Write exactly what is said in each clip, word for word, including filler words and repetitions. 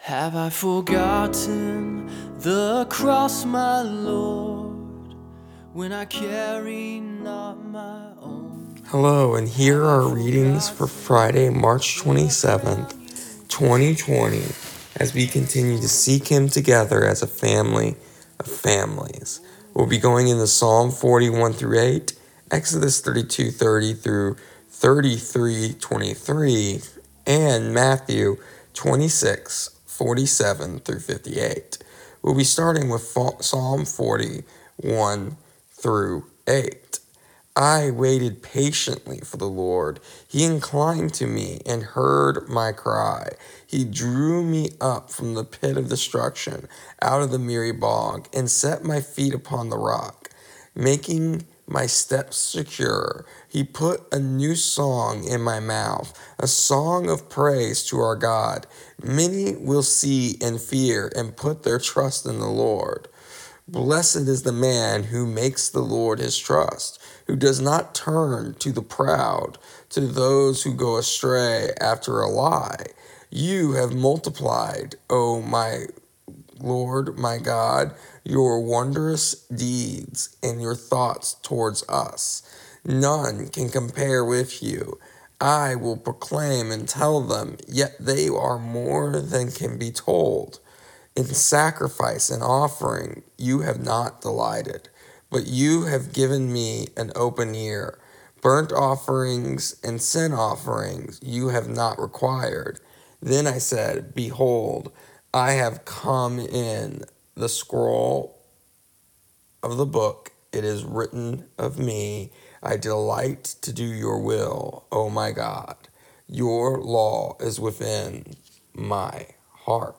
Have I forgotten the cross, my Lord, when I carry not my own? Hello, and here are readings for Friday, March twenty-seventh, twenty twenty, as we continue to seek Him together as a family of families. We'll be going into Psalm forty-one through eight, Exodus thirty-two thirty through thirty-three twenty-three, and Matthew twenty-six forty-seven through fifty-eight. We'll be starting with Psalm forty-one through eight. I waited patiently for the Lord. He inclined to me and heard my cry. He drew me up from the pit of destruction, out of the miry bog, and set my feet upon the rock, making my steps secure. He put a new song in my mouth, a song of praise to our God. Many will see and fear and put their trust in the Lord. Blessed is the man who makes the Lord his trust, who does not turn to the proud, to those who go astray after a lie. You have multiplied, O my Lord, my God, your wondrous deeds and your thoughts towards us. None can compare with you. I will proclaim and tell them, yet they are more than can be told. In sacrifice and offering you have not delighted, but you have given me an open ear. Burnt offerings and sin offerings you have not required. Then I said, behold, I have come in the scroll of the book. It is written of me. I delight to do your will, O my God. Your law is within my heart.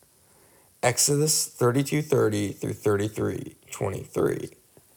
Exodus thirty-two thirty through thirty-three twenty-three.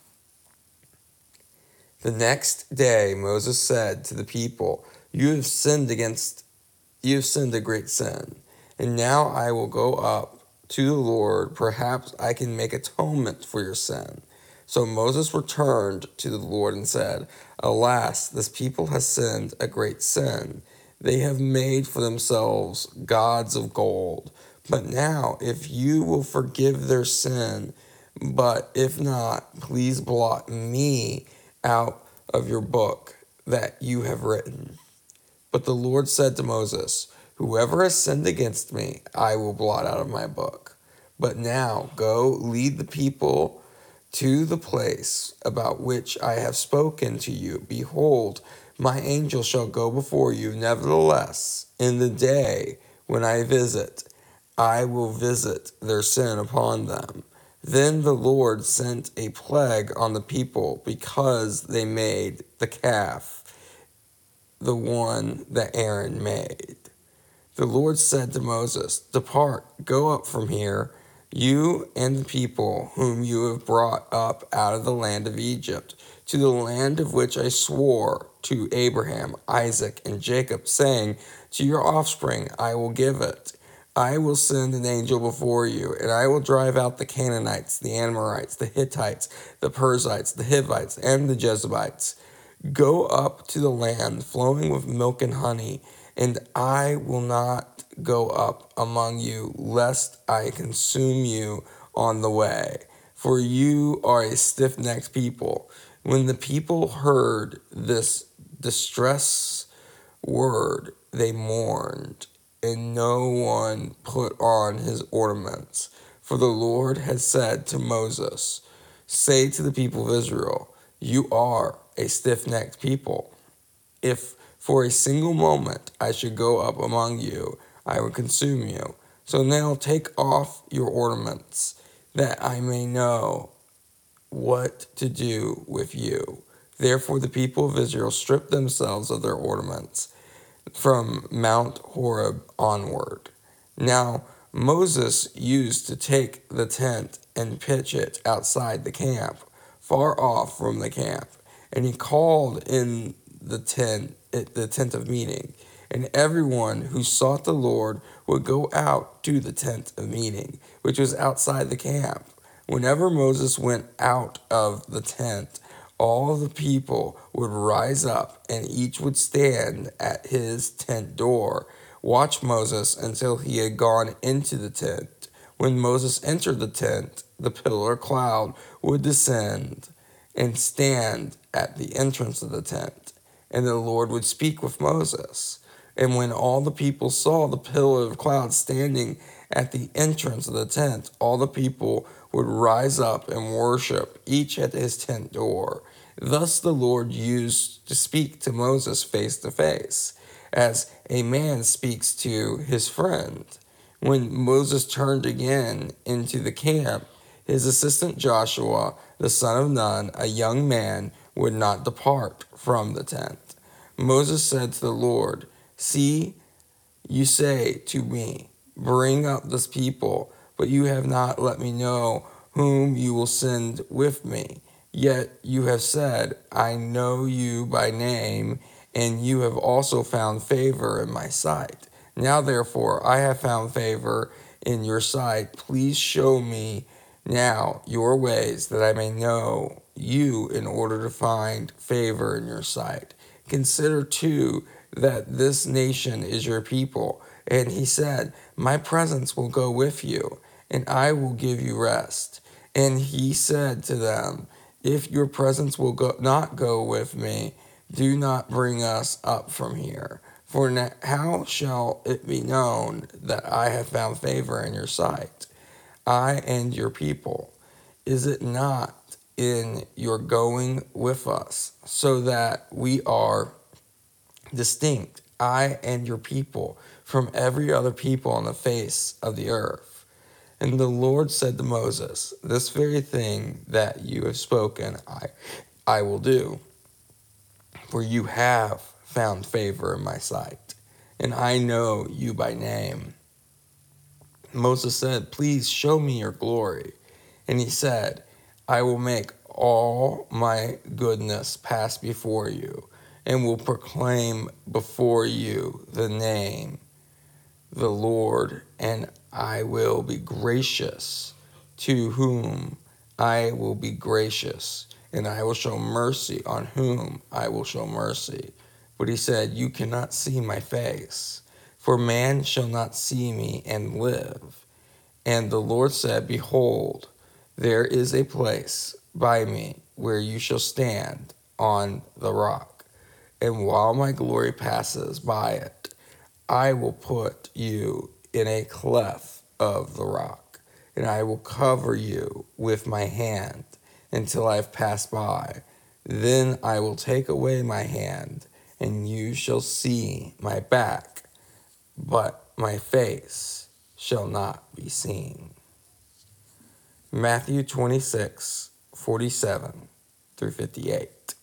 The next day Moses said to the people, You have sinned against, you have sinned a great sin, and now I will go up to the Lord. Perhaps I can make atonement for your sin. So Moses returned to the Lord and said, Alas, this people has sinned a great sin. They have made for themselves gods of gold. But now, if you will forgive their sin, but if not, please blot me out of your book that you have written. But the Lord said to Moses, Whoever has sinned against me, I will blot out of my book. But now go lead the people to the place about which I have spoken to you. Behold, my angel shall go before you. Nevertheless, in the day when I visit, I will visit their sin upon them. Then the Lord sent a plague on the people because they made the calf, the one that Aaron made. The Lord said to Moses, Depart, go up from here, you and the people whom you have brought up out of the land of Egypt, to the land of which I swore to Abraham, Isaac, and Jacob, saying, To your offspring I will give it. I will send an angel before you, and I will drive out the Canaanites, the Amorites, the Hittites, the Perizzites, the Hivites, and the Jebusites. Go up to the land flowing with milk and honey, and I will not go up among you, lest I consume you on the way. For you are a stiff-necked people. When the people heard this distress word, they mourned, and no one put on his ornaments. For the Lord had said to Moses, Say to the people of Israel, You are a stiff-necked people. If for a single moment I should go up among you, I would consume you. So now take off your ornaments, that I may know what to do with you. Therefore the people of Israel stripped themselves of their ornaments from Mount Horeb onward. Now Moses used to take the tent and pitch it outside the camp, far off from the camp, and he called in the tent, the tent of meeting, and everyone who sought the Lord would go out to the tent of meeting, which was outside the camp. Whenever Moses went out of the tent, all the people would rise up, and each would stand at his tent door, watched Moses until he had gone into the tent. When Moses entered the tent, the pillar of cloud would descend and stand at the entrance of the tent, and the Lord would speak with Moses. And when all the people saw the pillar of cloud standing at the entrance of the tent, all the people would rise up and worship, each at his tent door. Thus the Lord used to speak to Moses face to face, as a man speaks to his friend. When Moses turned again into the camp, his assistant Joshua, the son of Nun, a young man, would not depart from the tent. Moses said to the Lord, "See, you say to me, 'Bring up this people,' but you have not let me know whom you will send with me. Yet you have said, 'I know you by name,' and you have also found favor in my sight. Now therefore I have found favor in your sight. Please show me now your ways, that I may know you in order to find favor in your sight. Consider too that this nation is your people." And he said, "My presence will go with you, and I will give you rest." And he said to them, "If your presence will go, not go with me, do not bring us up from here. For now, how shall it be known that I have found favor in your sight, I and your people? Is it not in your going with us, so that we are distinct, I and your people, from every other people on the face of the earth?" And the Lord said to Moses, "This very thing that you have spoken, I, I will do. For you have found favor in my sight, and I know you by name." Moses said, "Please show me your glory." And he said, "I will make all my goodness pass before you, and will proclaim before you the name, the Lord, and I will be gracious to whom I will be gracious, and I will show mercy on whom I will show mercy." But he said, "You cannot see my face, for man shall not see me and live." And the Lord said, "Behold, there is a place by me where you shall stand on the rock, and while my glory passes by it, I will put you in a cleft of the rock, and I will cover you with my hand until I have passed by. Then I will take away my hand, and you shall see my back, but my face shall not be seen." Matthew twenty-six, forty-seven through fifty-eight.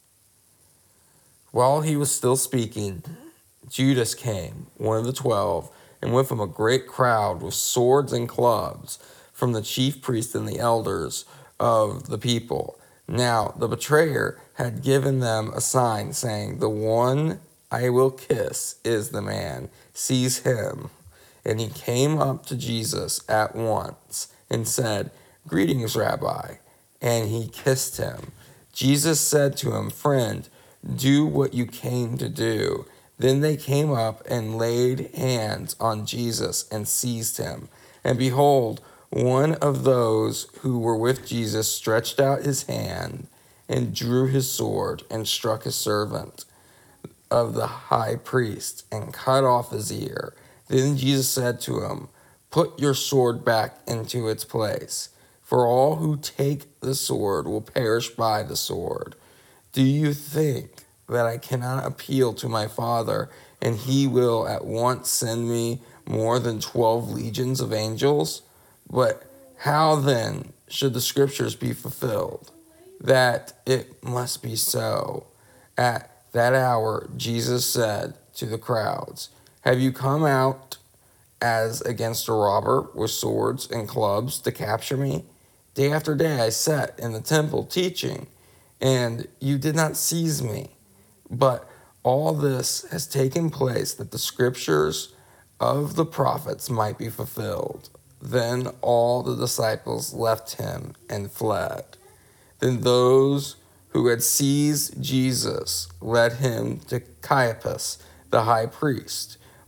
While he was still speaking, Judas came, one of the twelve, and with him a great crowd with swords and clubs from the chief priests and the elders of the people. Now the betrayer had given them a sign, saying, "The one I will kiss is the man. Seize him." And he came up to Jesus at once and said, "Greetings, Rabbi." And he kissed him. Jesus said to him, "Friend, do what you came to do." Then they came up and laid hands on Jesus and seized him. And behold, one of those who were with Jesus stretched out his hand and drew his sword and struck his servant of the high priest and cut off his ear. Then Jesus said to him, "Put your sword back into its place, for all who take the sword will perish by the sword. Do you think that I cannot appeal to my Father, and he will at once send me more than twelve legions of angels? But how then should the scriptures be fulfilled, that it must be so?" At that hour Jesus said to the crowds, "Have you come out as against a robber with swords and clubs to capture me? Day after day I sat in the temple teaching, and you did not seize me. But all this has taken place that the scriptures of the prophets might be fulfilled." Then all the disciples left him and fled. Then those who had seized Jesus led him to Caiaphas, the high priest,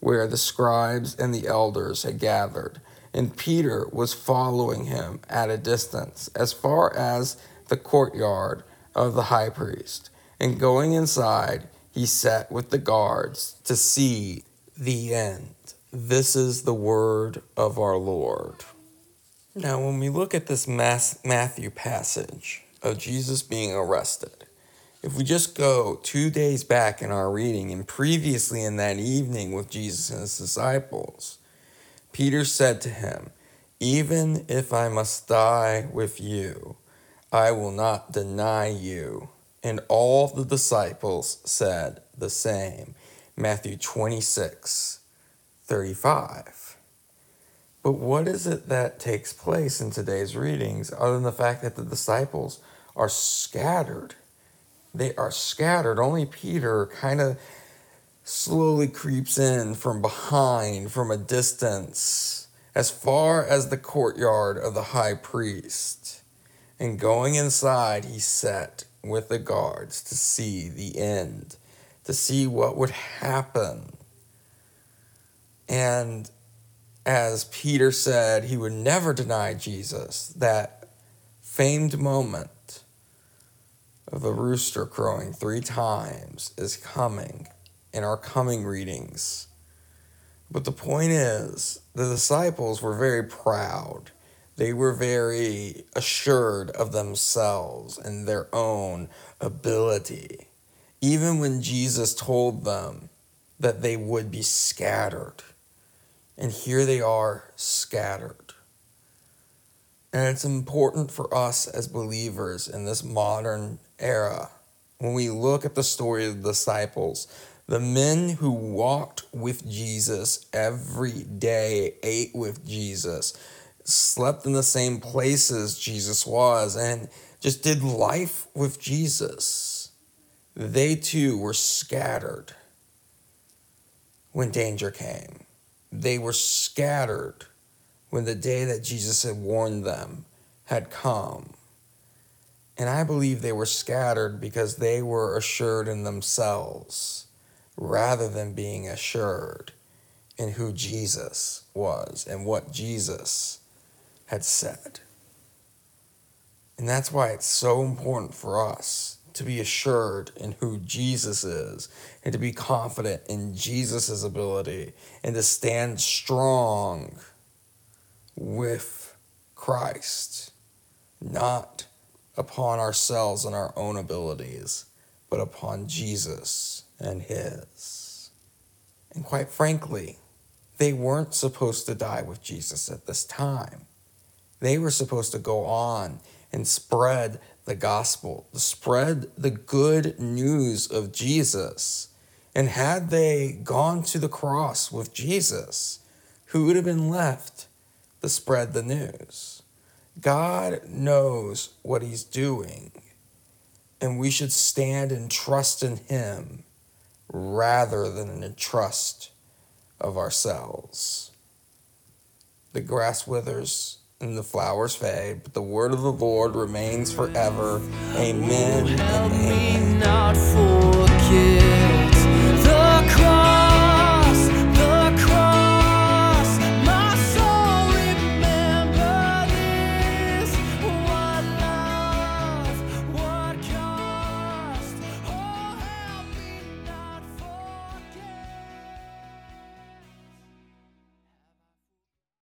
where the scribes and the elders had gathered, and Peter was following him at a distance as far as the courtyard of the high priest. And going inside, he sat with the guards to see the end. This is the word of our Lord. Now, when we look at this Matthew passage of Jesus being arrested, if we just go two days back in our reading and previously in that evening with Jesus and his disciples, Peter said to him, "Even if I must die with you, I will not deny you." And all the disciples said the same. Matthew twenty-six, thirty-five. But what is it that takes place in today's readings other than the fact that the disciples are scattered? They are scattered. Only Peter kind of slowly creeps in from behind, from a distance, as far as the courtyard of the high priest. And going inside, he sat with the guards to see the end, to see what would happen. And as Peter said, he would never deny Jesus. That famed moment of the rooster crowing three times is coming in our coming readings. But the point is, the disciples were very proud. They were very assured of themselves and their own ability, even when Jesus told them that they would be scattered. And here they are, scattered. And it's important for us as believers in this modern era, when we look at the story of the disciples, the men who walked with Jesus every day, ate with Jesus, slept in the same places Jesus was, and just did life with Jesus. They too were scattered when danger came. They were scattered when the day that Jesus had warned them had come. And I believe they were scattered because they were assured in themselves rather than being assured in who Jesus was and what Jesus had said. And that's why it's so important for us to be assured in who Jesus is and to be confident in Jesus' ability and to stand strong with Christ, not upon ourselves and our own abilities, but upon Jesus and his. And quite frankly, they weren't supposed to die with Jesus at this time. They were supposed to go on and spread the gospel, spread the good news of Jesus. And had they gone to the cross with Jesus, who would have been left to spread the news? God knows what he's doing, and we should stand and trust in him rather than in the trust of ourselves. The grass withers and the flowers fade, but the word of the Lord remains forever. Amen and amen. Help me not forget.